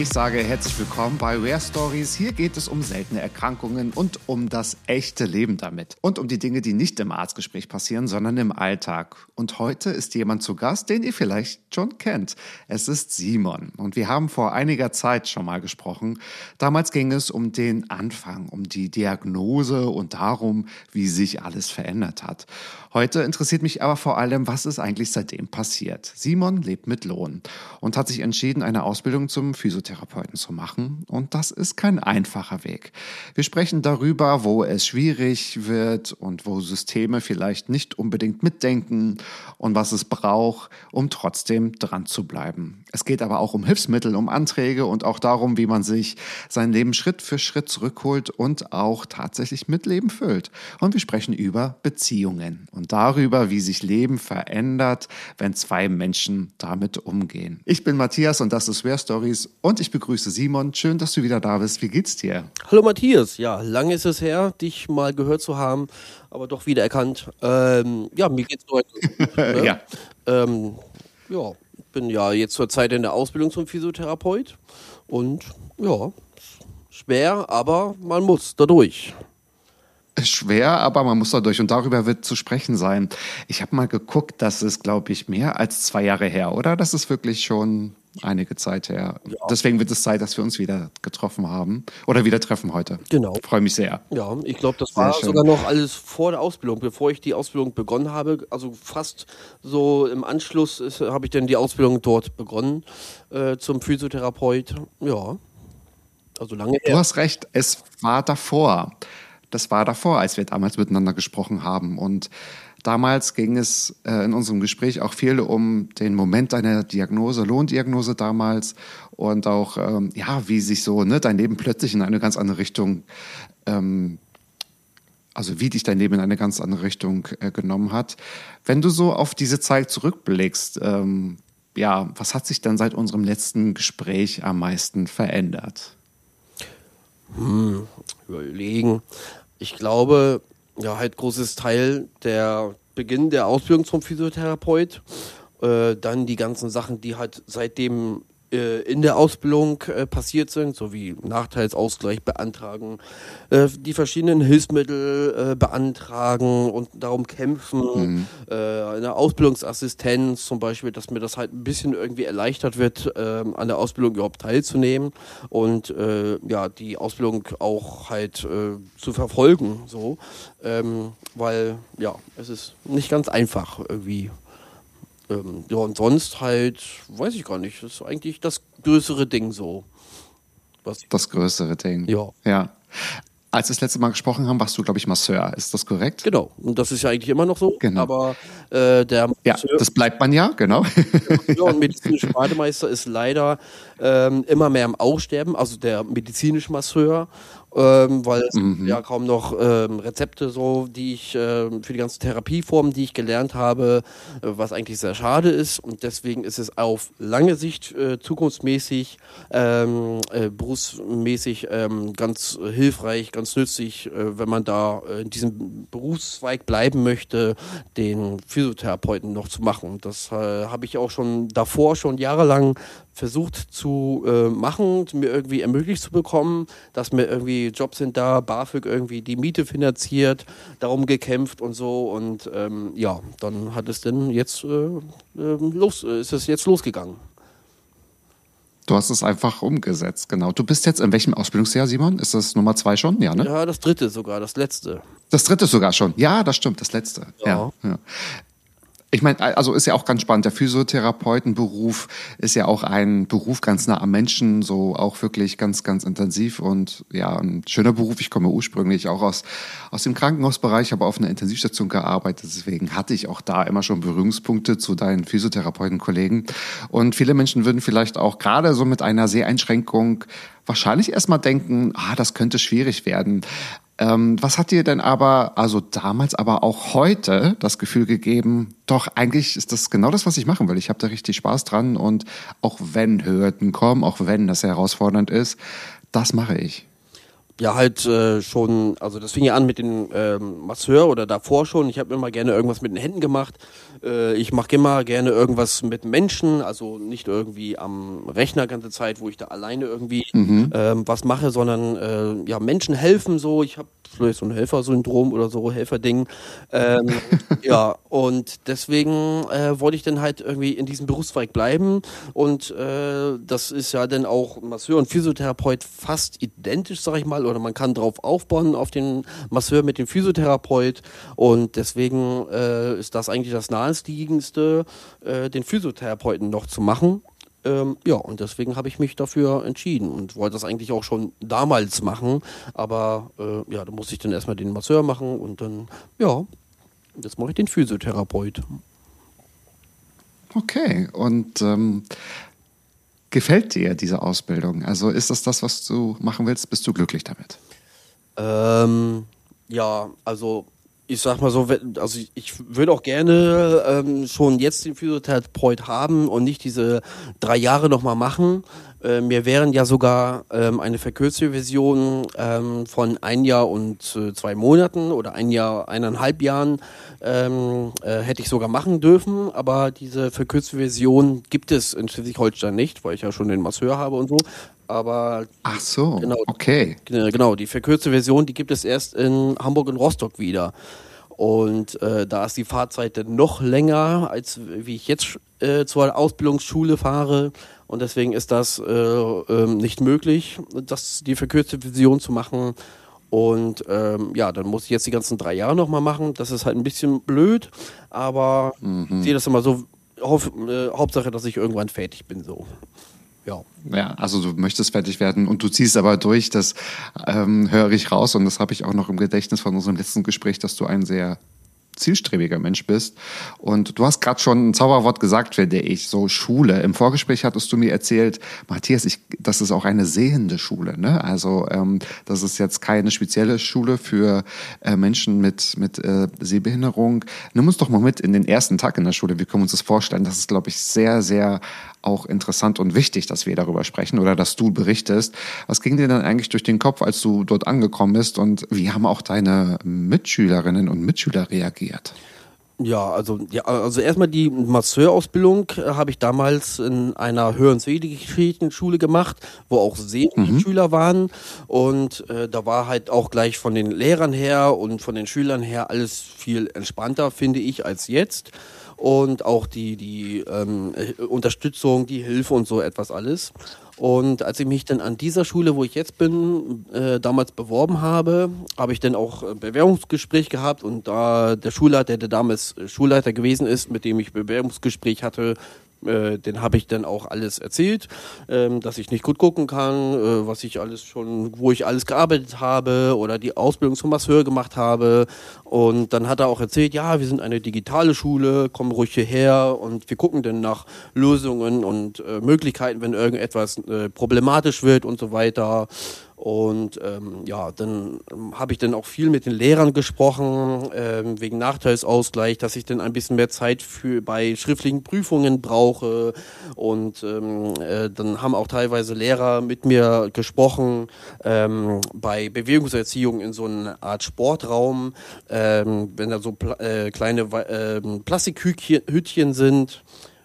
Ich sage herzlich willkommen bei Rare Stories. Hier geht es um seltene Erkrankungen und um das echte Leben damit. Und um die Dinge, die nicht im Arztgespräch passieren, sondern im Alltag. Und heute ist jemand zu Gast, den ihr vielleicht schon kennt. Es ist Simon. Und wir haben vor einiger Zeit schon mal gesprochen. Damals ging es um den Anfang, um die Diagnose und darum, wie sich alles verändert hat. Heute interessiert mich aber vor allem, was ist eigentlich seitdem passiert. Simon lebt mit Lohn und hat sich entschieden, eine Ausbildung zum Physiotherapeuten zu machen. Und das ist kein einfacher Weg. Wir sprechen darüber, wo es schwierig wird und wo Systeme vielleicht nicht unbedingt mitdenken und was es braucht, um trotzdem dran zu bleiben. Es geht aber auch um Hilfsmittel, um Anträge und auch darum, wie man sich sein Leben Schritt für Schritt zurückholt und auch tatsächlich mit Leben füllt. Und wir sprechen über Beziehungen und darüber, wie sich Leben verändert, wenn zwei Menschen damit umgehen. Ich bin Matthias und das ist Rare Stories und ich begrüße Simon. Schön, dass du wieder da bist. Wie geht's dir? Hallo Matthias, ja, lange ist es her, dich mal gehört zu haben, aber doch wieder erkannt. Ja, mir geht's heute gut. Ne? Ja. Ja, bin ja jetzt zur Zeit in der Ausbildung zum Physiotherapeut und ja, schwer, aber man muss da durch. Schwer, aber man muss da durch und darüber wird zu sprechen sein. Ich habe mal geguckt, das ist, glaube ich, mehr als 2 Jahre her, oder? Das ist wirklich schon einige Zeit her. Ja. Deswegen wird es Zeit, dass wir uns wieder getroffen haben oder wieder treffen heute. Genau. Freue mich sehr. Ja, ich glaube, das Sehr war schön. sogar noch alles vor der Ausbildung, bevor ich die Ausbildung begonnen habe. Also fast so im Anschluss habe ich dann die Ausbildung dort begonnen zum Physiotherapeut. Ja, also lange Du her. hast recht, es war davor. Das war davor, als wir damals miteinander gesprochen haben. Und damals ging es in unserem Gespräch auch viel um den Moment deiner Diagnose, Lohndiagnose damals und auch, ja, wie sich so dein Leben plötzlich in eine ganz andere Richtung, also wie dich dein Leben in eine ganz andere Richtung genommen hat. Wenn du so auf diese Zeit zurückblickst, ja, was hat sich dann seit unserem letzten Gespräch am meisten verändert? Überlegen. Ich glaube, ja, halt großes Teil der Beginn der Ausbildung zum Physiotherapeut, dann die ganzen Sachen, die halt seitdem in der Ausbildung passiert sind, sowie Nachteilsausgleich beantragen, die verschiedenen Hilfsmittel beantragen und darum kämpfen, eine Ausbildungsassistenz zum Beispiel, dass mir das halt ein bisschen irgendwie erleichtert wird, an der Ausbildung überhaupt teilzunehmen und ja, die Ausbildung auch halt zu verfolgen, so, weil ja, es ist nicht ganz einfach irgendwie. Ja, und sonst halt, weiß ich gar nicht, das ist eigentlich das größere Ding so. Das größere Ding. Ja. Ja. Als wir das letzte Mal gesprochen haben, warst du, glaube ich, Masseur. Ist das korrekt? Genau, und das ist ja eigentlich immer noch so, Genau. aber der Ja, Masseur das bleibt man ja, genau. und medizinische Bademeister ist leider immer mehr im Aussterben, also der medizinische Masseur, weil es ja kaum noch Rezepte so, die ich für die ganzen Therapieformen, die ich gelernt habe, was eigentlich sehr schade ist und deswegen ist es auf lange Sicht zukunftsmäßig, berufsmäßig ganz hilfreich, ganz nützlich, wenn man da in diesem Berufszweig bleiben möchte, den Physiotherapeuten noch zu machen. Das habe ich auch schon davor, schon jahrelang versucht zu machen, mir irgendwie ermöglicht zu bekommen, dass mir irgendwie Jobs sind da, BAföG irgendwie die Miete finanziert, darum gekämpft und so und ja, dann hat es denn jetzt ist es jetzt losgegangen. Du hast es einfach umgesetzt, genau. Du bist jetzt in welchem Ausbildungsjahr, Simon? Ist das Nummer 2 schon? Ja, ne? Ja, das 3. sogar, das letzte. Das 3. sogar schon. Ja, das stimmt, das letzte. Ja. Ja. Ich meine, also ist ja auch ganz spannend. Der Physiotherapeutenberuf ist ja auch ein Beruf ganz nah am Menschen, so auch wirklich ganz, ganz intensiv und ja, ein schöner Beruf. Ich komme ursprünglich auch aus dem Krankenhausbereich, habe auf einer Intensivstation gearbeitet. Deswegen hatte ich auch da immer schon Berührungspunkte zu deinen Physiotherapeutenkollegen. Und viele Menschen würden vielleicht auch gerade so mit einer Seheinschränkung wahrscheinlich erstmal denken, das könnte schwierig werden. Was hat dir denn aber, also damals, aber auch heute das Gefühl gegeben, doch eigentlich ist das genau das, was ich machen will. Ich habe da richtig Spaß dran und auch wenn Hürden kommen, auch wenn das herausfordernd ist, das mache ich. ja, halt schon, also das fing ja an mit dem Masseur oder davor schon. Ich habe immer gerne irgendwas mit den Händen gemacht. Ich mache immer gerne irgendwas mit Menschen, also nicht irgendwie am Rechner ganze Zeit, wo ich da alleine irgendwie was mache, sondern ja, Menschen helfen so. Ich habe vielleicht so ein Helfersyndrom oder so, Helferding. Ja, und deswegen wollte ich dann halt irgendwie in diesem Berufszweig bleiben. Und das ist ja dann auch Masseur und Physiotherapeut fast identisch, sag ich mal, oder man kann drauf aufbauen, auf den Masseur mit dem Physiotherapeut. Und deswegen ist das eigentlich das Naheliegendste, den Physiotherapeuten noch zu machen. Ja, und deswegen habe ich mich dafür entschieden und wollte das eigentlich auch schon damals machen. Aber ja, da musste ich dann erstmal den Masseur machen und dann, ja, jetzt mache ich den Physiotherapeut. Okay, und gefällt dir diese Ausbildung? Also ist das, was du machen willst? Bist du glücklich damit? Ja, also ich sag mal so, also ich würde auch gerne schon jetzt den Physiotherapeut haben und nicht diese 3 Jahre nochmal machen. Mir wären ja sogar eine verkürzte Version von 1 Jahr und 2 Monaten oder 1 Jahr, 1,5 Jahren hätte ich sogar machen dürfen, aber diese verkürzte Version gibt es in Schleswig-Holstein nicht, weil ich ja schon den Masseur habe und so. Aber Ach so, genau, okay. genau, die verkürzte Version, die gibt es erst in Hamburg und Rostock wieder. Und da ist die Fahrzeit dann noch länger, als wie ich jetzt zur Ausbildungsschule fahre. Und deswegen ist das nicht möglich, die verkürzte Version zu machen. Und ja, dann muss ich jetzt die ganzen 3 Jahre nochmal machen. Das ist halt ein bisschen blöd, aber ich sehe das immer so, Hauptsache, dass ich irgendwann fertig bin, so. Ja. Ja, also du möchtest fertig werden und du ziehst aber durch, das höre ich raus und das habe ich auch noch im Gedächtnis von unserem letzten Gespräch, dass du ein sehr zielstrebiger Mensch bist. Und du hast gerade schon ein Zauberwort gesagt, finde ich, so Schule. Im Vorgespräch hattest du mir erzählt, Matthias, das ist auch eine sehende Schule, ne? Also das ist jetzt keine spezielle Schule für Menschen mit Sehbehinderung. Nimm uns doch mal mit in den ersten Tag in der Schule. Wie können wir uns das vorstellen? Das ist, glaube ich, sehr, sehr auch interessant und wichtig, dass wir darüber sprechen oder dass du berichtest. Was ging dir dann eigentlich durch den Kopf, als du dort angekommen bist und wie haben auch deine Mitschülerinnen und Mitschüler reagiert? Ja, also erstmal die Masseurausbildung habe ich damals in einer Hör- und Sehgeschichtsschule gemacht, wo auch sehende Schüler waren und da war halt auch gleich von den Lehrern her und von den Schülern her alles viel entspannter, finde ich, als jetzt. Und auch die Unterstützung, die Hilfe und so etwas alles. Und als ich mich dann an dieser Schule, wo ich jetzt bin, damals beworben habe, habe ich dann auch ein Bewerbungsgespräch gehabt und da der Schulleiter, der damals Schulleiter gewesen ist, mit dem ich Bewerbungsgespräch hatte, den habe ich dann auch alles erzählt, dass ich nicht gut gucken kann, was ich alles schon, wo ich alles gearbeitet habe oder die Ausbildung zum Masseur gemacht habe. Und dann hat er auch erzählt, ja, wir sind eine digitale Schule, komm ruhig hierher und wir gucken dann nach Lösungen und Möglichkeiten, wenn irgendetwas problematisch wird und so weiter. Und ja, dann habe ich dann auch viel mit den Lehrern gesprochen, wegen Nachteilsausgleich, dass ich dann ein bisschen mehr Zeit bei schriftlichen Prüfungen brauche. Und dann haben auch teilweise Lehrer mit mir gesprochen, bei Bewegungserziehung in so einer Art Sportraum, wenn da so kleine Plastikhütchen sind.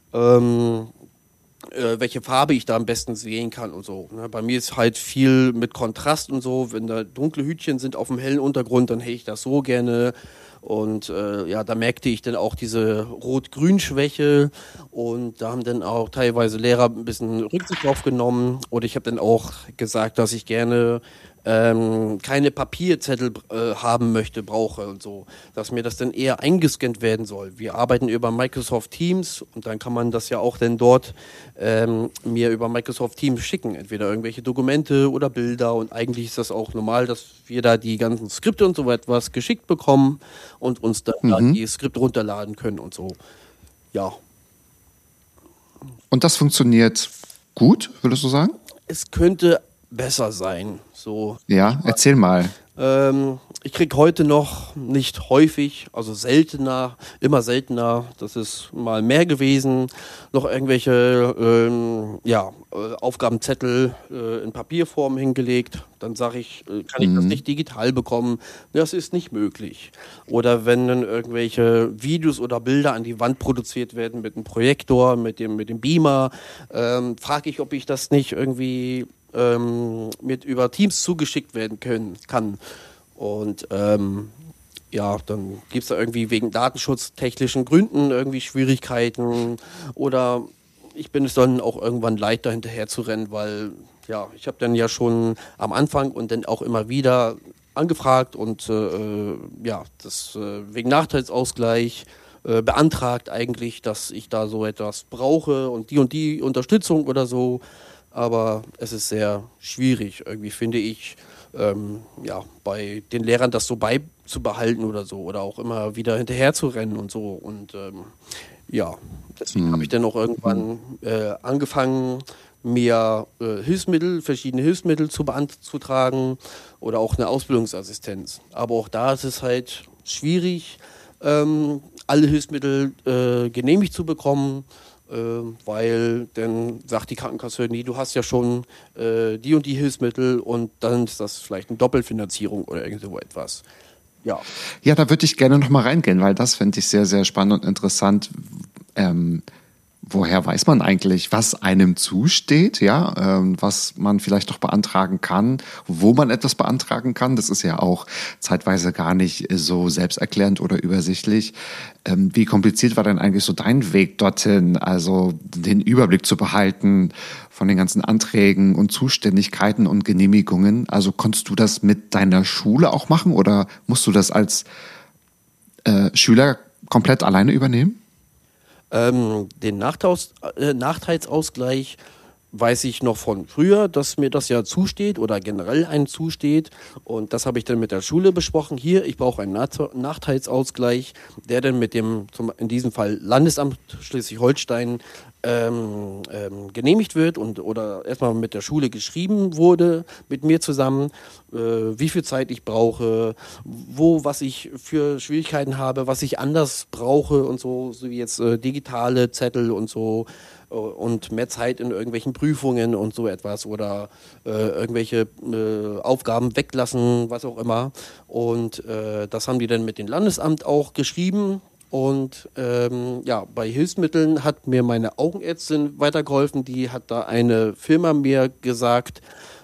Welche Farbe ich da am besten sehen kann und so. Ne? Bei mir ist halt viel mit Kontrast und so. Wenn da dunkle Hütchen sind auf dem hellen Untergrund, dann hätte ich das so gerne. Und ja, da merkte ich dann auch diese Rot-Grün-Schwäche und da haben dann auch teilweise Lehrer ein bisschen Rücksicht drauf genommen. Oder ich habe dann auch gesagt, dass ich gerne keine Papierzettel brauche und so, dass mir das dann eher eingescannt werden soll. Wir arbeiten über Microsoft Teams und dann kann man das ja auch dann dort mir über Microsoft Teams schicken, entweder irgendwelche Dokumente oder Bilder und eigentlich ist das auch normal, dass wir da die ganzen Skripte und so etwas geschickt bekommen und uns dann da die Skripte runterladen können und so. Ja. Und das funktioniert gut, würdest du sagen? Es könnte besser sein. So. Ja, erzähl mal. Ich kriege heute noch nicht häufig, also seltener, immer seltener, das ist mal mehr gewesen, noch irgendwelche Aufgabenzettel in Papierform hingelegt. Dann sage ich, kann ich das nicht digital bekommen? Das ist nicht möglich. Oder wenn dann irgendwelche Videos oder Bilder an die Wand produziert werden mit einem Projektor, mit dem Beamer, frage ich, ob ich das nicht irgendwie mit über Teams zugeschickt werden kann. Und dann gibt es da irgendwie wegen datenschutztechnischen Gründen irgendwie Schwierigkeiten. Oder ich bin es dann auch irgendwann leid, da hinterher zu rennen, weil ich habe dann ja schon am Anfang und dann auch immer wieder angefragt und wegen Nachteilsausgleich beantragt eigentlich, dass ich da so etwas brauche und die Unterstützung oder so. Aber es ist sehr schwierig, irgendwie finde ich, bei den Lehrern das so beizubehalten oder so oder auch immer wieder hinterher zu rennen und so. Und deswegen habe ich dann auch irgendwann angefangen, mir verschiedene Hilfsmittel zu beantragen oder auch eine Ausbildungsassistenz. Aber auch da ist es halt schwierig, alle Hilfsmittel genehmigt zu bekommen. Weil dann sagt die Krankenkasse, nee, du hast ja schon die und die Hilfsmittel und dann ist das vielleicht eine Doppelfinanzierung oder irgend so etwas. Ja, da würde ich gerne noch mal reingehen, weil das finde ich sehr, sehr spannend und interessant. Woher weiß man eigentlich, was einem zusteht, was man vielleicht doch beantragen kann, wo man etwas beantragen kann? Das ist ja auch zeitweise gar nicht so selbsterklärend oder übersichtlich. Wie kompliziert war denn eigentlich so dein Weg dorthin, also den Überblick zu behalten von den ganzen Anträgen und Zuständigkeiten und Genehmigungen? Also konntest du das mit deiner Schule auch machen oder musst du das als Schüler komplett alleine übernehmen? Den Nachteilsausgleich weiß ich noch von früher, dass mir das ja zusteht oder generell einen zusteht. Und das habe ich dann mit der Schule besprochen. Hier, ich brauche einen Nachteilsausgleich, der dann mit dem, in diesem Fall Landesamt Schleswig-Holstein, genehmigt wird oder erstmal mit der Schule geschrieben wurde, mit mir zusammen, wie viel Zeit ich brauche, was ich für Schwierigkeiten habe, was ich anders brauche und so wie jetzt digitale Zettel und so und mehr Zeit in irgendwelchen Prüfungen und so etwas oder irgendwelche Aufgaben weglassen, was auch immer. Und das haben die dann mit dem Landesamt auch geschrieben. Und bei Hilfsmitteln hat mir meine Augenärztin weitergeholfen. Die hat da eine Firma mir gesagt,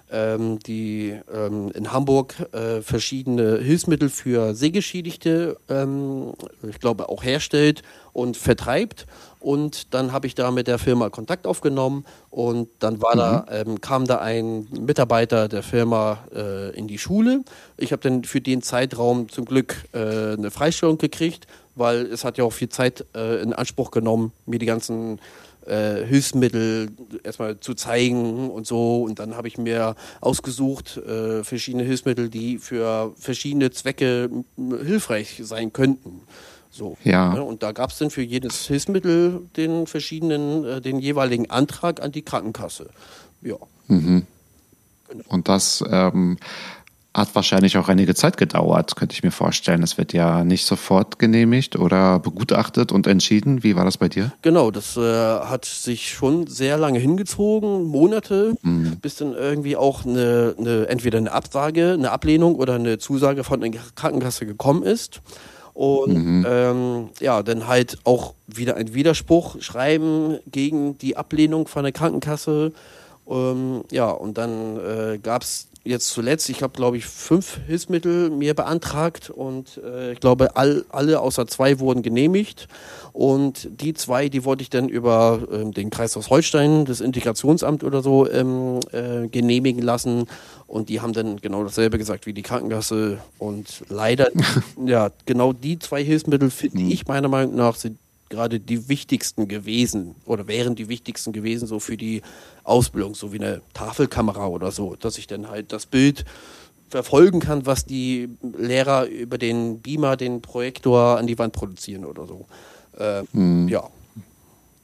die in Hamburg verschiedene Hilfsmittel für Sehgeschädigte, ich glaube, auch herstellt und vertreibt. Und dann habe ich da mit der Firma Kontakt aufgenommen und dann kam da ein Mitarbeiter der Firma in die Schule. Ich habe dann für den Zeitraum zum Glück eine Freistellung gekriegt, weil es hat ja auch viel Zeit in Anspruch genommen, mir die ganzen Hilfsmittel erstmal zu zeigen und so. Und dann habe ich mir ausgesucht, verschiedene Hilfsmittel, die für verschiedene Zwecke hilfreich sein könnten. So, ja. Ne? Und da gab es dann für jedes Hilfsmittel den jeweiligen Antrag an die Krankenkasse. Ja. Mhm. Genau. Und das hat wahrscheinlich auch einige Zeit gedauert, könnte ich mir vorstellen. Es wird ja nicht sofort genehmigt oder begutachtet und entschieden. Wie war das bei dir? Genau, das hat sich schon sehr lange hingezogen, Monate, bis dann irgendwie auch entweder eine Absage, eine Ablehnung oder eine Zusage von der Krankenkasse gekommen ist. Und dann halt auch wieder ein Widerspruch schreiben gegen die Ablehnung von der Krankenkasse. Und dann gab es jetzt zuletzt, ich habe, glaube ich, 5 Hilfsmittel mir beantragt und ich glaube, alle außer 2 wurden genehmigt. Und die 2, die wollte ich dann über den Kreis Holstein, das Integrationsamt oder so, genehmigen lassen. Und die haben dann genau dasselbe gesagt wie die Krankenkasse. Und leider, genau die 2 Hilfsmittel, finde ich meiner Meinung nach, sind gerade die wichtigsten gewesen oder wären die wichtigsten gewesen, so für die Ausbildung, so wie eine Tafelkamera oder so, dass ich dann halt das Bild verfolgen kann, was die Lehrer über den Beamer, den Projektor an die Wand produzieren oder so. Ja.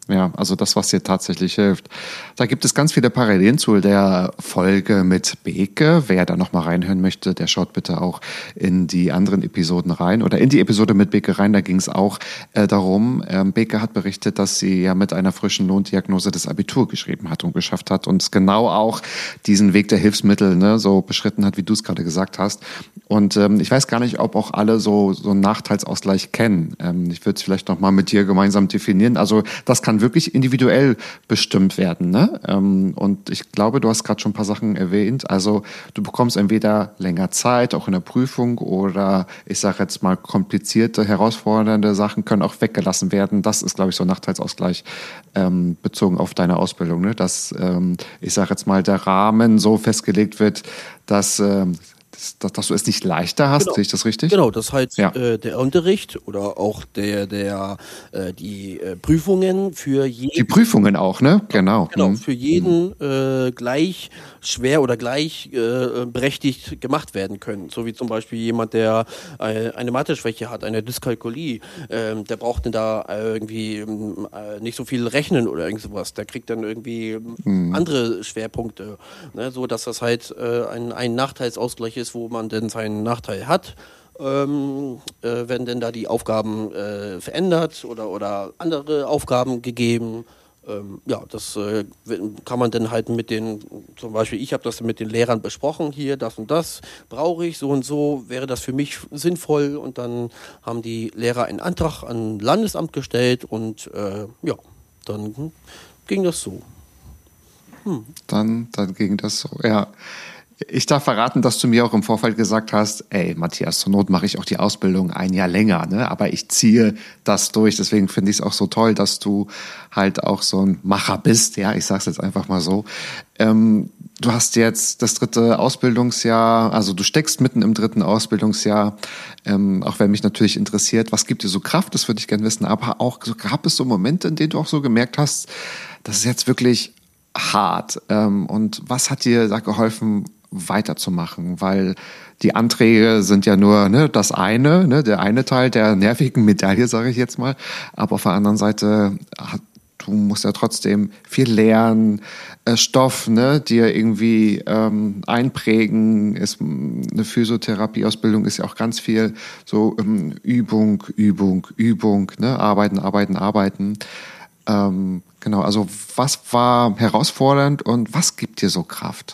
Ja, also das, was dir tatsächlich hilft. Da gibt es ganz viele Parallelen zu der Folge mit Beke. Wer da nochmal reinhören möchte, der schaut bitte auch in die anderen Episoden rein oder in die Episode mit Beke rein. Da ging es auch darum, Beke hat berichtet, dass sie ja mit einer frischen Lohndiagnose das Abitur geschrieben hat und geschafft hat und genau auch diesen Weg der Hilfsmittel, ne, so beschritten hat, wie du es gerade gesagt hast. Und ich weiß gar nicht, ob auch alle so einen Nachteilsausgleich kennen. Ich würde es vielleicht nochmal mit dir gemeinsam definieren. Also das kann wirklich individuell bestimmt werden, ne? Und ich glaube, du hast gerade schon ein paar Sachen erwähnt. Also du bekommst entweder länger Zeit, auch in der Prüfung, oder ich sage jetzt mal komplizierte, herausfordernde Sachen können auch weggelassen werden. Das ist, glaube ich, so ein Nachteilsausgleich bezogen auf deine Ausbildung, ne? Dass, ich sage jetzt mal, der Rahmen so festgelegt wird, dass du es nicht leichter hast, Genau. sehe ich das richtig? Genau, das heißt, Ja. der Unterricht oder auch die Prüfungen für jeden. Die Prüfungen auch, ne? Genau. Genau, für jeden gleich schwer oder gleich berechtigt gemacht werden können. So wie zum Beispiel jemand, der eine Mathe-Schwäche hat, eine Dyskalkulie, der braucht dann da irgendwie nicht so viel rechnen oder irgend sowas. Der kriegt dann irgendwie andere Schwerpunkte, ne? So dass das halt ein Nachteilsausgleich ist, wo man denn seinen Nachteil hat. Werden denn da die Aufgaben verändert oder andere Aufgaben gegeben? Ja, das kann man dann halt zum Beispiel, ich habe das mit den Lehrern besprochen, hier, das und das brauche ich, so und so, wäre das für mich sinnvoll, und dann haben die Lehrer einen Antrag an Landesamt gestellt und ja, dann ging das so. Dann ging das so, ja. Ich darf verraten, dass du mir auch im Vorfeld gesagt hast, ey, Matthias, zur Not mache ich auch die Ausbildung ein Jahr länger, ne? Aber ich ziehe das durch. Deswegen finde ich es auch so toll, dass du halt auch so ein Macher bist. Ja, ich sag's jetzt einfach mal so. Du hast jetzt das 3. Ausbildungsjahr, also du steckst mitten im 3. Ausbildungsjahr. Auch wenn mich natürlich interessiert, was gibt dir so Kraft, das würde ich gerne wissen. Aber auch gab es so Momente, in denen du auch so gemerkt hast, das ist jetzt wirklich hart. Und was hat dir da geholfen, weiterzumachen? Weil die Anträge sind ja nur, ne, das eine, ne, der eine Teil der nervigen Medaille, sage ich jetzt mal. Aber auf der anderen Seite, du musst ja trotzdem viel lernen, Stoff, ne, dir irgendwie einprägen. Eine Physiotherapieausbildung ist ja auch ganz viel so Übung, ne, arbeiten. Genau, also was war herausfordernd und was gibt dir so Kraft?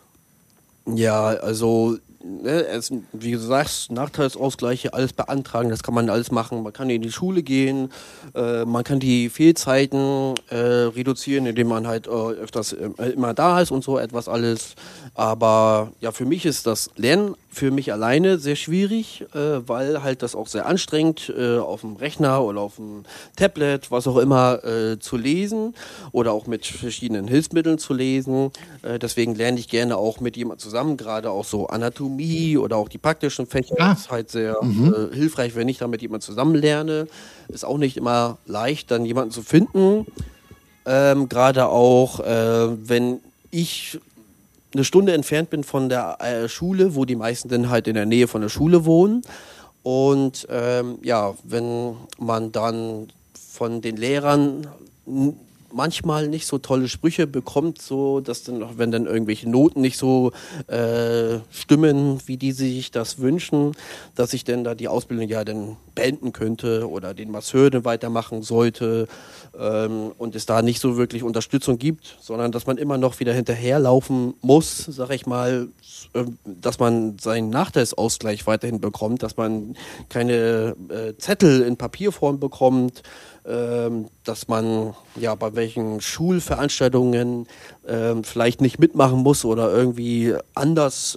Ja, also, ne, wie du sagst, Nachteilsausgleiche, alles beantragen, das kann man alles machen. Man kann in die Schule gehen, man kann die Fehlzeiten reduzieren, indem man halt öfters immer da ist und so etwas alles. Aber ja, für mich ist das Lernen für mich alleine sehr schwierig, weil halt das auch sehr anstrengend auf dem Rechner oder auf dem Tablet, was auch immer, zu lesen oder auch mit verschiedenen Hilfsmitteln zu lesen. Deswegen lerne ich gerne auch mit jemandem zusammen, gerade auch so Anatomie oder auch die praktischen Fächer. Das ist halt sehr hilfreich, wenn ich da mit jemandem zusammen lerne. Ist auch nicht immer leicht, dann jemanden zu finden. Gerade auch, wenn ich eine Stunde entfernt bin von der Schule, wo die meisten dann halt in der Nähe von der Schule wohnen. Und ja, wenn man dann von den Lehrern manchmal nicht so tolle Sprüche bekommt, so dass dann, wenn dann irgendwelche Noten nicht so stimmen, wie die sich das wünschen, dass ich dann da die Ausbildung ja dann beenden könnte oder den Masseur dann weitermachen sollte, und es da nicht so wirklich Unterstützung gibt, sondern dass man immer noch wieder hinterherlaufen muss, sag ich mal, dass man seinen Nachteilsausgleich weiterhin bekommt, dass man keine Zettel in Papierform bekommt, dass man ja bei welchen Schulveranstaltungen vielleicht nicht mitmachen muss oder irgendwie anders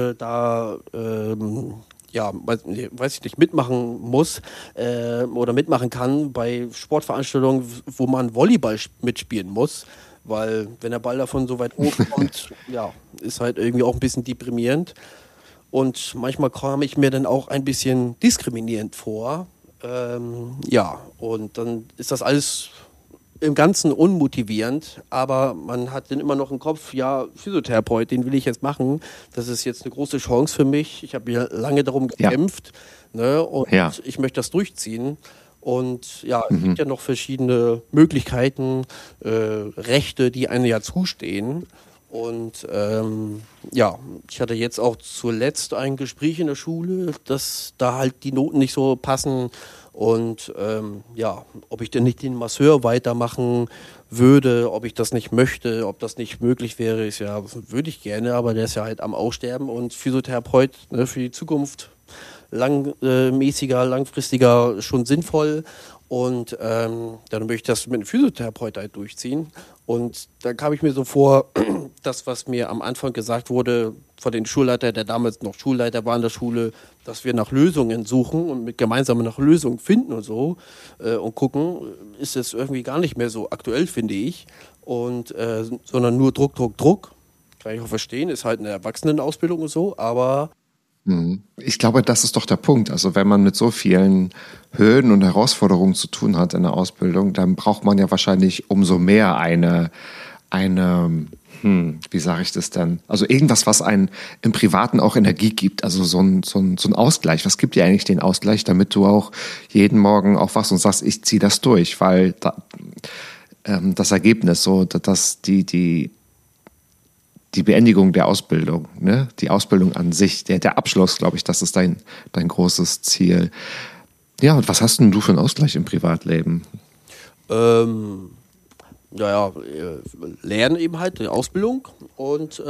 ja, weiß ich nicht, mitmachen muss oder mitmachen kann bei Sportveranstaltungen, wo man Volleyball mitspielen muss, weil wenn der Ball davon so weit oben kommt, ja, ist halt irgendwie auch ein bisschen deprimierend. Und manchmal kam ich mir dann auch ein bisschen diskriminierend vor. Ja, und dann ist das alles im Ganzen unmotivierend, aber man hat dann immer noch im Kopf, ja, Physiotherapeut, den will ich jetzt machen. Das ist jetzt eine große Chance für mich. Ich habe ja lange darum gekämpft, ne, und ich möchte das durchziehen. Und ja, es gibt ja noch verschiedene Möglichkeiten, Rechte, die einem ja zustehen. Und ja, ich hatte jetzt auch zuletzt ein Gespräch in der Schule, dass da halt die Noten nicht so passen. Und ja, ob ich denn nicht den Masseur weitermachen würde, ob ich das nicht möchte, ob das nicht möglich wäre, ist ja, würde ich gerne, aber der ist ja halt am Aussterben und Physiotherapeut, ne, für die Zukunft langfristiger schon sinnvoll. Und dann möchte ich das mit einem Physiotherapeut halt durchziehen. Und da kam ich mir so vor, das, was mir am Anfang gesagt wurde von den Schulleiter, der damals noch Schulleiter war in der Schule, dass wir nach Lösungen suchen und gemeinsam nach Lösungen finden und so und gucken, ist es irgendwie gar nicht mehr so aktuell, finde ich. Und sondern nur Druck, Druck, Druck. Kann ich auch verstehen, ist halt eine Erwachsenenausbildung und so, aber Ich glaube, das ist doch der Punkt. Also wenn man mit so vielen Hürden und Herausforderungen zu tun hat in der Ausbildung, dann braucht man ja wahrscheinlich umso mehr wie sage ich das denn? Also irgendwas, was einen im Privaten auch Energie gibt. Also so ein Ausgleich. Was gibt dir eigentlich den Ausgleich, damit du auch jeden Morgen aufwachst und sagst, ich ziehe das durch? Weil das Ergebnis, so dass die Beendigung der Ausbildung, ne? Die Ausbildung an sich, der Abschluss, glaube ich, das ist dein großes Ziel. Ja, und was hast denn du für einen Ausgleich im Privatleben? Naja, lernen eben halt, die Ausbildung und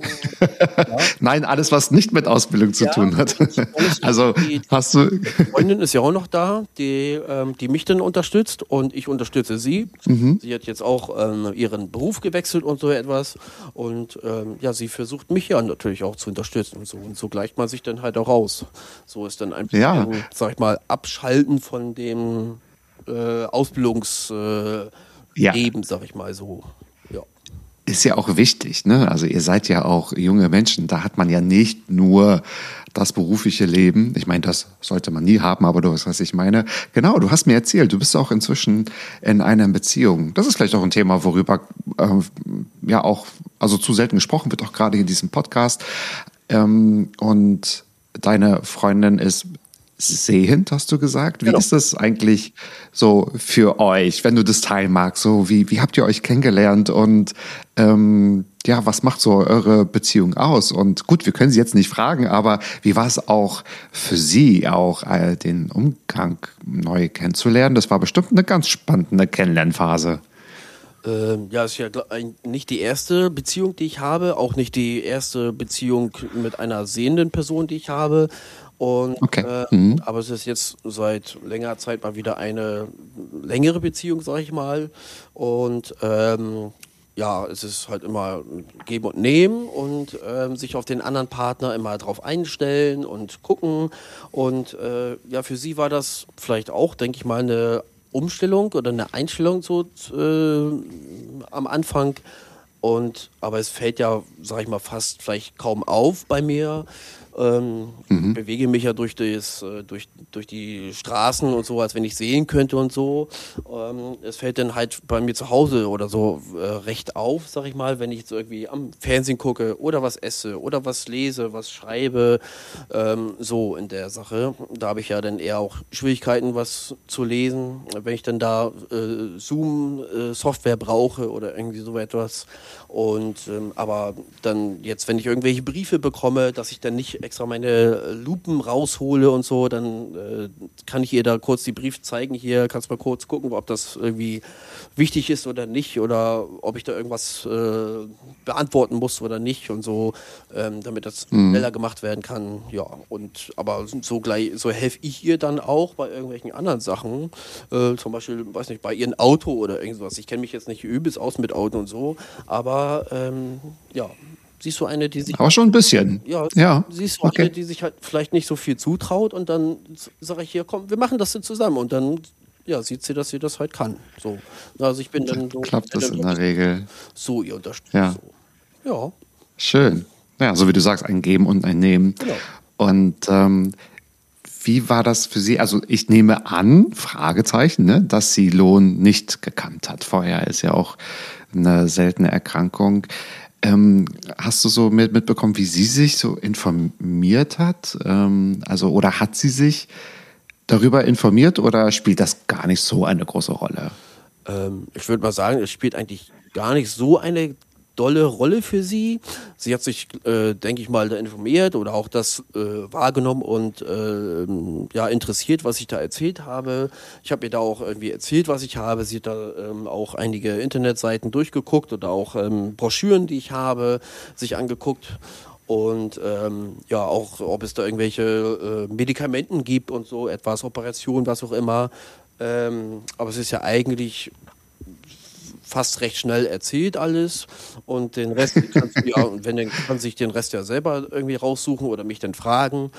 Nein, alles, was nicht mit Ausbildung zu tun hat. Also die hast du. Freundin ist ja auch noch da, die mich dann unterstützt und ich unterstütze sie. Sie hat jetzt auch ihren Beruf gewechselt und so etwas und ja, sie versucht mich ja natürlich auch zu unterstützen und so gleicht man sich dann halt auch aus. So ist dann ein bisschen, sag ich mal, Abschalten von dem Ausbildungs Leben, sag ich mal so. Ja. Ist ja auch wichtig, ne? Also ihr seid ja auch junge Menschen. Da hat man ja nicht nur das berufliche Leben. Ich meine, das sollte man nie haben, aber du weißt, was ich meine. Genau, du hast mir erzählt, du bist auch inzwischen in einer Beziehung. Das ist vielleicht auch ein Thema, worüber ja auch, also zu selten gesprochen wird, auch gerade in diesem Podcast. Und deine Freundin ist sehend, hast du gesagt. Wie Genau. ist das eigentlich so für euch, wenn du das teilen magst? So, wie habt ihr euch kennengelernt und ja, was macht so eure Beziehung aus? Und gut, wir können sie jetzt nicht fragen, aber wie war es auch für sie, auch den Umgang neu kennenzulernen? Das war bestimmt eine ganz spannende Kennenlernphase. Ja, ist ja nicht die erste Beziehung, die ich habe, auch nicht die erste Beziehung mit einer sehenden Person, die ich habe. Und, Okay. aber es ist jetzt seit längerer Zeit mal wieder eine längere Beziehung, sag ich mal. Und ja, es ist halt immer Geben und Nehmen und sich auf den anderen Partner immer drauf einstellen und gucken. Und ja, für sie war das vielleicht auch, denke ich mal, eine Umstellung oder eine Einstellung so am Anfang. Aber es fällt ja, sag ich mal, fast vielleicht kaum auf bei mir. Bewege mich ja durch die Straßen und so, als wenn ich sehen könnte und so. Es fällt dann halt bei mir zu Hause oder so recht auf, sag ich mal, wenn ich jetzt irgendwie am Fernsehen gucke oder was esse oder was lese, was schreibe, so in der Sache. Da habe ich ja dann eher auch Schwierigkeiten, was zu lesen, wenn ich dann da Zoom-Software brauche oder irgendwie so etwas. Und aber dann jetzt, wenn ich irgendwelche Briefe bekomme, dass ich dann nicht extra meine Lupen raushole und so, dann kann ich ihr da kurz die Briefe zeigen. Hier kannst du mal kurz gucken, ob das irgendwie wichtig ist oder nicht oder ob ich da irgendwas beantworten muss oder nicht und so, damit das schneller gemacht werden kann. Ja, und aber so helfe ich ihr dann auch bei irgendwelchen anderen Sachen, zum Beispiel, weiß nicht, bei ihrem Auto oder irgendwas. Ich kenne mich jetzt nicht übelst aus mit Auto und so, aber ja, siehst du eine, die sich... Aber schon ein bisschen. Ja, siehst du okay. eine, die sich halt vielleicht nicht so viel zutraut und dann sage ich hier, komm, wir machen das zusammen und dann ja, sieht sie, dass sie das halt kann. So. Also ich bin dann so... Klappt das in der Regel. So, ihr unterstützt. Ja. So. Ja. Schön. Ja, so wie du sagst, ein Geben und ein Nehmen. Genau. Und wie war das für Sie? Also ich nehme an, Fragezeichen, ne, dass sie Lohn nicht gekannt hat. Vorher ist ja auch eine seltene Erkrankung. Hast du so mitbekommen, wie sie sich so informiert hat? Also, oder hat sie sich darüber informiert oder spielt das gar nicht so eine große Rolle? Ich würde mal sagen, es spielt eigentlich gar nicht so eine dolle Rolle für sie. Sie hat sich, denke ich mal, da informiert oder auch das wahrgenommen und interessiert, was ich da erzählt habe. Ich habe ihr da auch irgendwie erzählt, was ich habe. Sie hat da auch einige Internetseiten durchgeguckt oder auch Broschüren, die ich habe, sich angeguckt. Und auch, ob es da irgendwelche Medikamenten gibt und so etwas, Operationen, was auch immer. Aber es ist ja eigentlich fast recht schnell erzählt alles und den Rest kannst du, und wenn, dann kann sich den Rest ja selber irgendwie raussuchen oder mich dann fragen.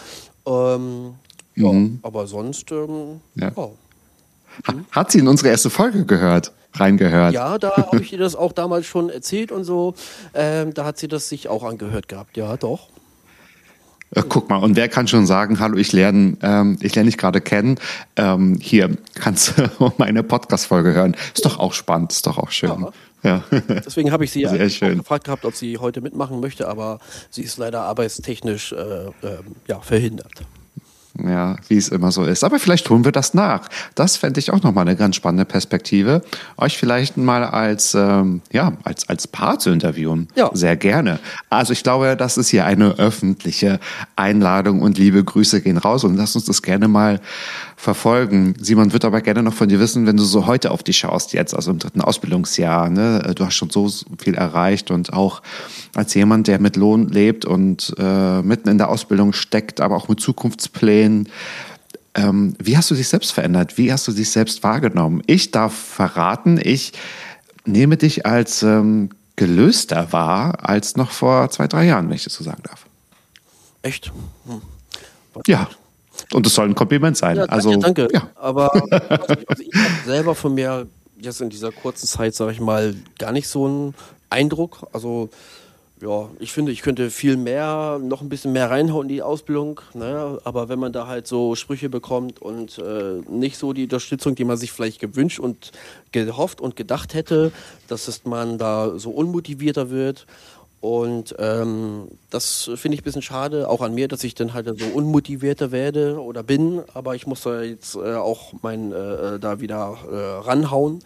Aber sonst, ja. Hat sie in unsere erste Folge reingehört? Ja, da habe ich ihr das auch damals schon erzählt und so. Da hat sie das sich auch angehört gehabt, ja, doch. Guck mal, und wer kann schon sagen, hallo, ich lerne dich gerade kennen. Hier kannst du meine Podcast-Folge hören. Ist doch auch spannend, ist doch auch schön. Ja. Deswegen habe ich sie gefragt gehabt, ob sie heute mitmachen möchte, aber sie ist leider arbeitstechnisch verhindert. Ja, wie es immer so ist. Aber vielleicht tun wir das nach. Das fände ich auch nochmal eine ganz spannende Perspektive. Euch vielleicht mal als Paar zu interviewen. Ja. Sehr gerne. Also ich glaube, das ist hier eine öffentliche Einladung und liebe Grüße gehen raus und lasst uns das gerne mal verfolgen. Simon wird aber gerne noch von dir wissen, wenn du so heute auf dich schaust, jetzt, also im 3. Ausbildungsjahr, ne? Du hast schon so viel erreicht und auch als jemand, der mit Lohn lebt und mitten in der Ausbildung steckt, aber auch mit Zukunftsplänen. Wie hast du dich selbst verändert? Wie hast du dich selbst wahrgenommen? Ich darf verraten, ich nehme dich als gelöster wahr als noch vor 2-3 Jahren, wenn ich das so sagen darf. Echt? Ja. Und es soll ein Kompliment sein. Ja, danke. Ja. Aber ich habe selber von mir jetzt in dieser kurzen Zeit, sage ich mal, gar nicht so einen Eindruck. Also ja, ich finde, ich könnte noch ein bisschen mehr reinhauen in die Ausbildung. Ne? Aber wenn man da halt so Sprüche bekommt und nicht so die Unterstützung, die man sich vielleicht gewünscht und gehofft und gedacht hätte, dass man da so unmotivierter wird. Und das finde ich ein bisschen schade, auch an mir, dass ich dann halt so unmotivierter werde oder bin. Aber ich muss da jetzt auch da wieder ranhauen.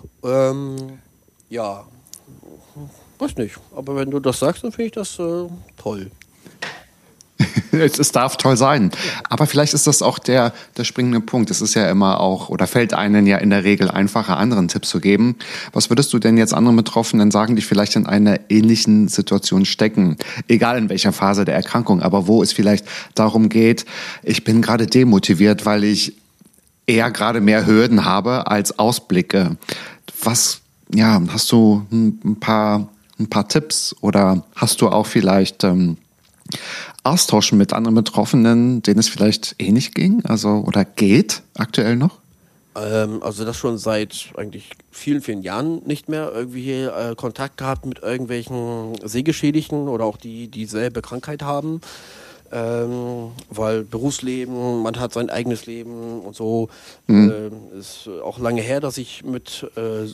Weiß nicht. Aber wenn du das sagst, dann finde ich das toll. Es darf toll sein. Aber vielleicht ist das auch der springende Punkt. Es ist ja immer auch, oder fällt einen ja in der Regel einfacher, anderen Tipps zu geben. Was würdest du denn jetzt anderen Betroffenen sagen, die vielleicht in einer ähnlichen Situation stecken? Egal in welcher Phase der Erkrankung, aber wo es vielleicht darum geht, ich bin gerade demotiviert, weil ich eher gerade mehr Hürden habe als Ausblicke. Hast du ein paar Tipps oder hast du auch vielleicht austauschen mit anderen Betroffenen, denen es vielleicht ähnlich ging, oder geht aktuell noch? Also das schon seit eigentlich vielen, vielen Jahren nicht mehr irgendwie Kontakt gehabt mit irgendwelchen Sehgeschädigten oder auch die dieselbe Krankheit haben. Weil Berufsleben, man hat sein eigenes Leben und so. Ist auch lange her, dass ich mit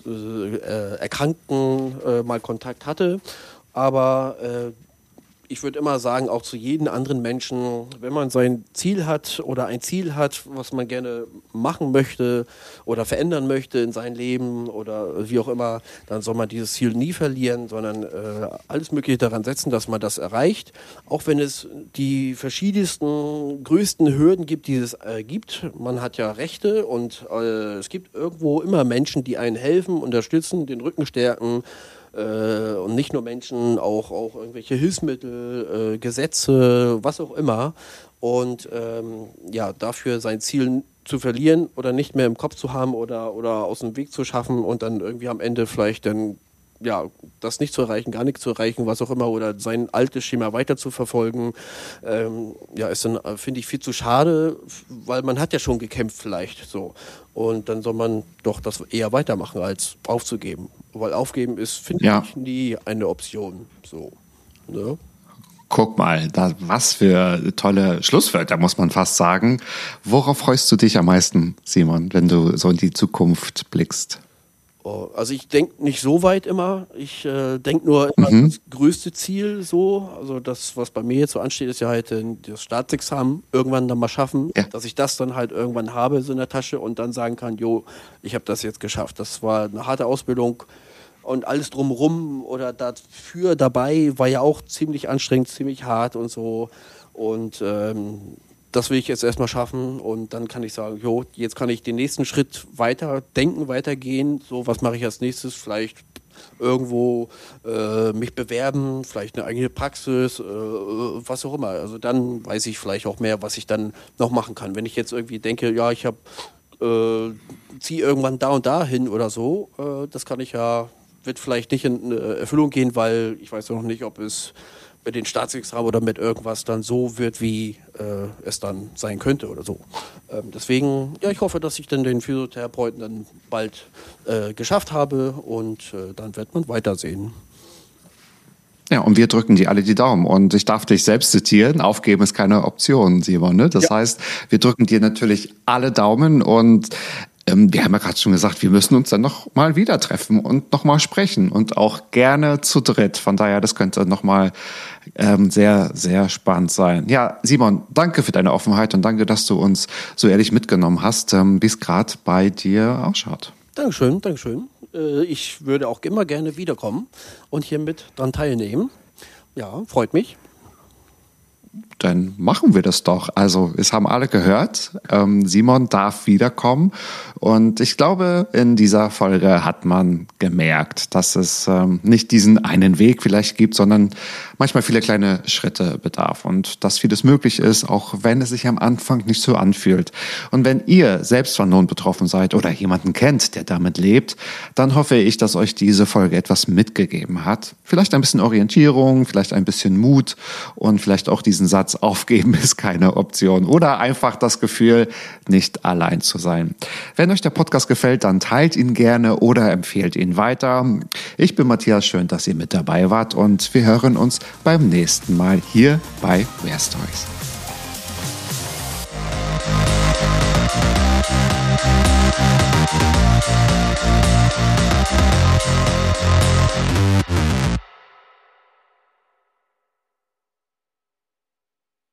Erkrankten mal Kontakt hatte. Aber ich würde immer sagen, auch zu jedem anderen Menschen, wenn man sein Ziel hat oder ein Ziel hat, was man gerne machen möchte oder verändern möchte in seinem Leben oder wie auch immer, dann soll man dieses Ziel nie verlieren, sondern alles Mögliche daran setzen, dass man das erreicht. Auch wenn es die verschiedensten, größten Hürden gibt, die es gibt. Man hat ja Rechte und es gibt irgendwo immer Menschen, die einen helfen, unterstützen, den Rücken stärken. Und nicht nur Menschen, auch irgendwelche Hilfsmittel, Gesetze, was auch immer. Und dafür sein Ziel zu verlieren oder nicht mehr im Kopf zu haben oder aus dem Weg zu schaffen und dann irgendwie am Ende vielleicht dann das nicht zu erreichen, gar nichts zu erreichen, was auch immer, oder sein altes Schema weiter zu verfolgen, ist dann, finde ich, viel zu schade, weil man hat ja schon gekämpft vielleicht so. Und dann soll man doch das eher weitermachen, als aufzugeben. Weil aufgeben ist, finde ich, nie eine Option. So, ne? Guck mal, was für tolle Schlusswörter, muss man fast sagen. Worauf freust du dich am meisten, Simon, wenn du so in die Zukunft blickst? Oh, also ich denke nicht so weit immer. Ich denke nur immer das größte Ziel so. Also das, was bei mir jetzt so ansteht, ist ja halt das Staatsexamen irgendwann dann mal schaffen, dass ich das dann halt irgendwann habe so in der Tasche und dann sagen kann, jo, ich habe das jetzt geschafft. Das war eine harte Ausbildung und alles drumherum oder dafür dabei war ja auch ziemlich anstrengend, ziemlich hart und so. Und das will ich jetzt erstmal schaffen und dann kann ich sagen, jo, jetzt kann ich den nächsten Schritt weiter denken, weitergehen. So, was mache ich als nächstes? Vielleicht irgendwo mich bewerben, vielleicht eine eigene Praxis, was auch immer. Also dann weiß ich vielleicht auch mehr, was ich dann noch machen kann. Wenn ich jetzt irgendwie denke, ja, ich ziehe irgendwann da und da hin oder so, das kann ich ja, wird vielleicht nicht in Erfüllung gehen, weil ich weiß noch nicht, ob es mit den Staatsexamen oder mit irgendwas dann so wird, wie es dann sein könnte oder so. Deswegen, ja, ich hoffe, dass ich dann den Physiotherapeuten dann bald geschafft habe und dann wird man weitersehen. Ja, und wir drücken dir alle die Daumen. Und ich darf dich selbst zitieren, aufgeben ist keine Option, Simon. Ne? Das heißt, wir drücken dir natürlich alle Daumen und wir haben ja gerade schon gesagt, wir müssen uns dann noch mal wieder treffen und noch mal sprechen und auch gerne zu dritt. Von daher, das könnte noch mal sehr, sehr spannend sein. Ja, Simon, danke für deine Offenheit und danke, dass du uns so ehrlich mitgenommen hast, wie es gerade bei dir ausschaut. Dankeschön, Dankeschön. Ich würde auch immer gerne wiederkommen und hier mit dran teilnehmen. Ja, freut mich. Dann machen wir das doch. Also, es haben alle gehört. Simon darf wiederkommen. Und ich glaube, in dieser Folge hat man gemerkt, dass es nicht diesen einen Weg vielleicht gibt, sondern manchmal viele kleine Schritte bedarf. Und dass vieles möglich ist, auch wenn es sich am Anfang nicht so anfühlt. Und wenn ihr selbst von Lohn betroffen seid oder jemanden kennt, der damit lebt, dann hoffe ich, dass euch diese Folge etwas mitgegeben hat. Vielleicht ein bisschen Orientierung, vielleicht ein bisschen Mut und vielleicht auch diesen Satz, aufgeben ist keine Option. Oder einfach das Gefühl, nicht allein zu sein. Wenn euch der Podcast gefällt, dann teilt ihn gerne oder empfehlt ihn weiter. Ich bin Matthias, schön, dass ihr mit dabei wart und wir hören uns beim nächsten Mal hier bei Wear Stories.